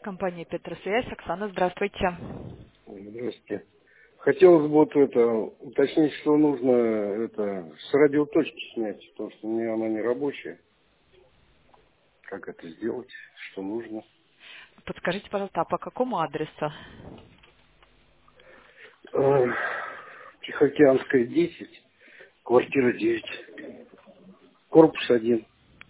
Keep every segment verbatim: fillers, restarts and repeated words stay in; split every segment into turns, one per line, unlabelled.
Компания Петросвязь. Оксана, здравствуйте.
Здравствуйте. Хотелось бы вот это уточнить, что нужно это с радиоточки снять, потому что у меня она не рабочая. Как это сделать? Что нужно?
Подскажите, пожалуйста, а по какому адресу?
Э, Тихоокеанская десять, квартира девять, корпус один.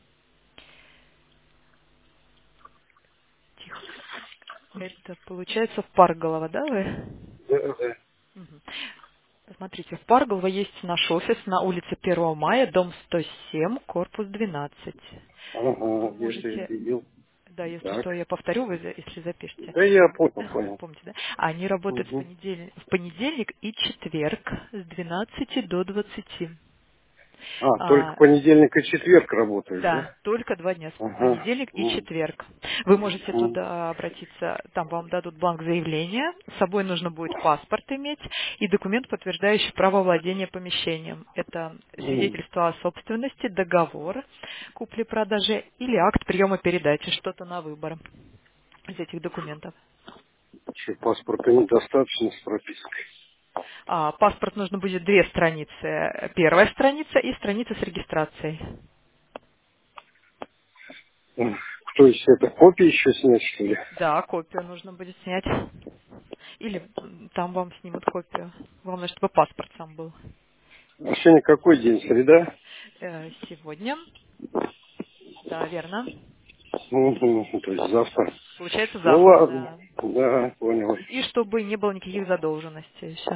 Тихо. Это получается в Парголово, да, вы?
Да, да.
Мгм. Смотрите, в Парголово есть наш офис на улице первого мая, дом сто семь, корпус двенадцать. Вы
Ага, я это
можете,
видел.
да, если
Так.
что, я повторю, вы, за- если запишете.
Да я понял, понял.
Помните, да? Они работают в
Угу.
понедельник, в понедельник и четверг с двенадцати до двадцати.
А, только
А,
понедельник и четверг работают,
Да,
да?
только два дня,
Ага.
понедельник и
М,
четверг. Вы можете
м,
туда обратиться, там вам дадут бланк заявления, с собой нужно будет паспорт иметь и документ, подтверждающий право владения помещением. Это
м.
свидетельство о собственности, договор купли-продажи или акт приема передачи, что-то на выбор из этих документов.
Что, паспорта недостаточно с пропиской?
А, паспорт нужно будет две страницы. Первая страница и страница с регистрацией.
М. То есть это копии еще снять, что ли?
Да, копию нужно будет снять. Или м, там вам снимут копию. Главное, чтобы паспорт сам был.
А сегодня какой день? Среда?
Э, Сегодня, да, верно.
Мгм, то есть завтра.
Получается
Ну
завтра,
ладно.
да.
Да, понял.
И чтобы не было никаких задолженностей еще.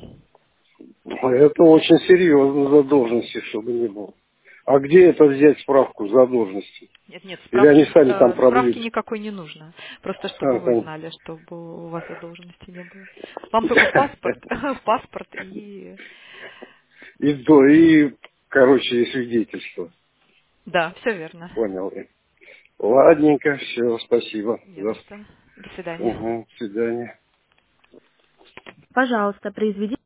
Это очень серьезно задолженности, чтобы не было. А где это взять справку задолженности?
Нет, нет,
Или они
справки,
сами там
э, справки
продлят?
никакой не нужно. Просто чтобы вы
Ага.
знали, чтобы у вас задолженности не было. Вам только паспорт, паспорт и...
И до, и, короче, и свидетельство.
Да, все верно.
Понял. Ладненько, все, спасибо.
Не за
За-
что. До свидания.
Ага, до свидания.
Пожалуйста, произведите